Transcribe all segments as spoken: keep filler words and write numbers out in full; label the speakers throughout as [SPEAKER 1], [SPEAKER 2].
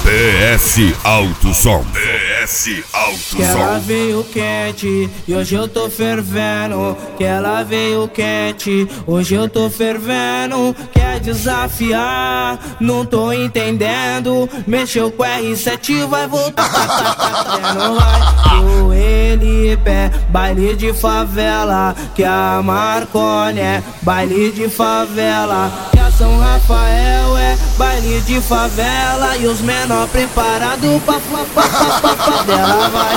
[SPEAKER 1] S Alto Som. P S Alto Som.
[SPEAKER 2] Que ela veio quente e hoje eu tô fervendo. Que ela veio quente, hoje eu tô fervendo. Quer desafiar, não tô entendendo. Mexeu com R sete, vai voltar. Não vai o ele pé, baile de favela. Que a Marconi é baile de favela. Que a São Rafael é baile de favela. E os menor preparado pra dela vai.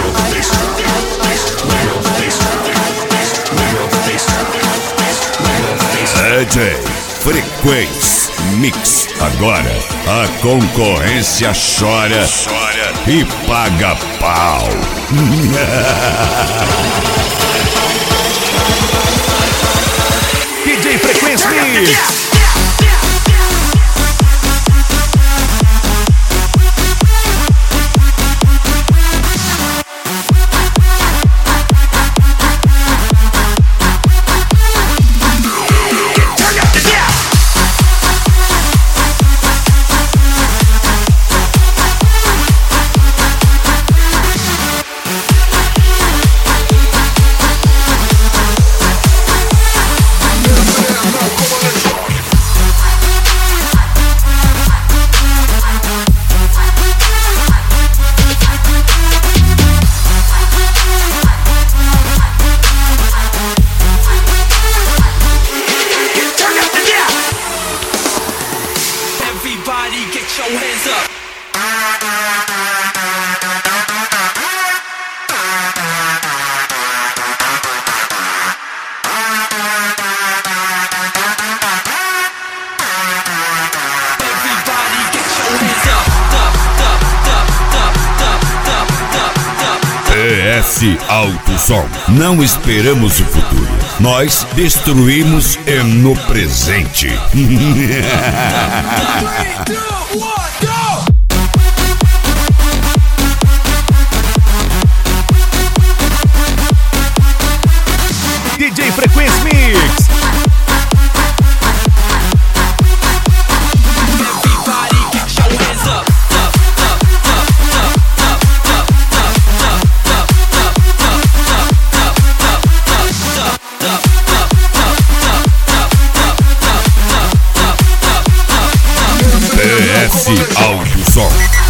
[SPEAKER 1] D J Frequência Mix. Agora a concorrência chora, chora e paga pau.
[SPEAKER 3] D J Frequência Mix.
[SPEAKER 4] Get your hands up. Everybody get your hands up.
[SPEAKER 1] P S Alto Som. Não esperamos o futuro, nós destruímos é no presente.
[SPEAKER 3] D J Frequência Mix.
[SPEAKER 1] P S Alto Som.